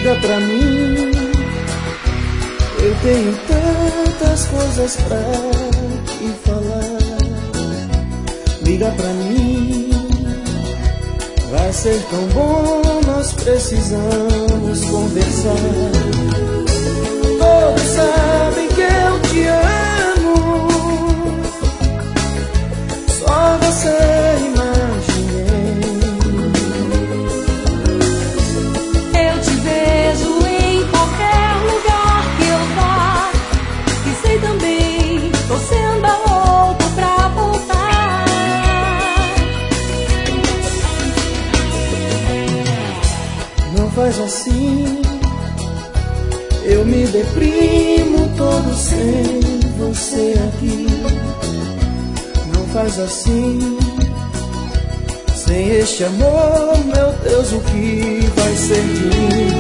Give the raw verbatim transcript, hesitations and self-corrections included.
Liga pra mim, eu tenho tantas coisas pra te falar. Liga pra mim, vai ser tão bom, nós precisamos conversar. Todos sabem que eu te amo, só você imaginei. Eu te vejo em qualquer lugar que eu vá, e sei também, tô sendo a outra pra voltar. Não faz assim, eu me deprimo todo sem você aqui. Não faz assim, sem este amor, meu Deus, o que vai ser de mim?